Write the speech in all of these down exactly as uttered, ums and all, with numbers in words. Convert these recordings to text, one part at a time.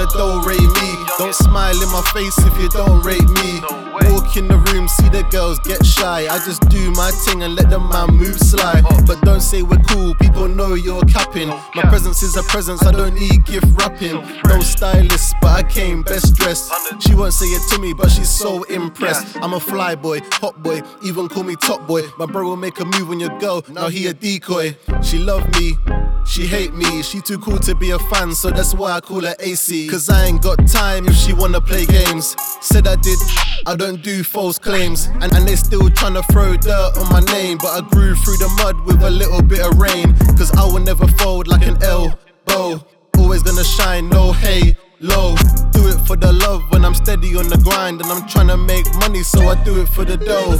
wanna don't rate me. Don't smile in my face if you don't rate me. Walk in the room, see the girls get shy. I just do my thing and let the man move sly. But don't say we're cool, people know you're capping. My presence is a presence, I don't need gift wrapping. No stylist, but I came best dressed. She won't say it to me, but she's so impressed. I'm a fly boy, hot boy, even call me top boy. My bro will make a move on your girl, now he a decoy. She love me, she hate me, she too cool to be a fan, so that's why I call her A C. Cause I ain't got time if she wanna play games. Said I did, I don't do false claims. And, and they still tryna throw dirt on my name, but I grew through the mud with a little bit of rain. Cause I will never fold like an elbow. Always gonna shine, no halo. Do it for the love when I'm steady on the grind. And I'm tryna make money, so I do it for the dough.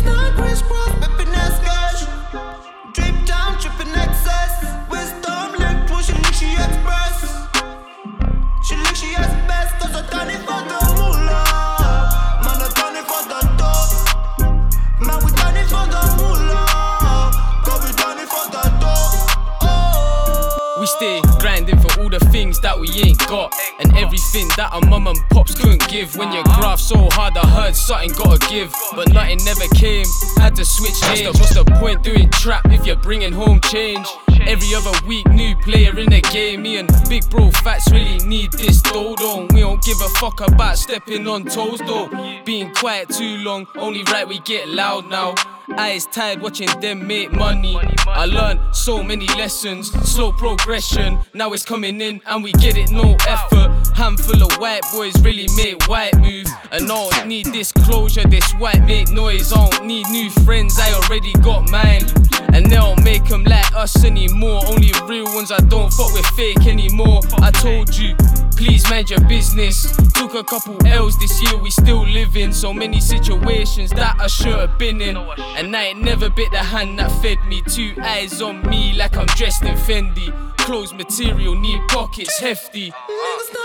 Drip down, dripping excess. Wisdom linked, what she lick, she express. She lick, she express. Cause I done it for the moolah. Man, I done it for the dough. Man, we done it for the moolah. Cause we done it for the dough. Oh. We stay grinding for all the things that we ain't got, and everything that our mum and pops couldn't give. When you graph so hard, I heard something gotta give, but nothing never came. Had to switch lanes. What's the point doing trap if you're bringing home change? Every other week, new player in the game. Me and big bro Fats really need this dough, though. We don't give a fuck about stepping on toes, though. Being quiet too long, only right we get loud now. Eyes tired watching them make money. I learned so many lessons, slow progression. Now it's coming in and we get it, no effort. Handful of white boys really make white moves, and I don't need disclosure, this white make noise. I don't need new friends, I already got mine. And they don't make them like us anymore. Only real ones, I don't fuck with fake anymore. I told you, please mind your business. Took a couple L's this year, we still living. So many situations that I should have been in, and I ain't never bit the hand that fed me. Two eyes on me like I'm dressed in Fendi. Clothes material, need pockets hefty.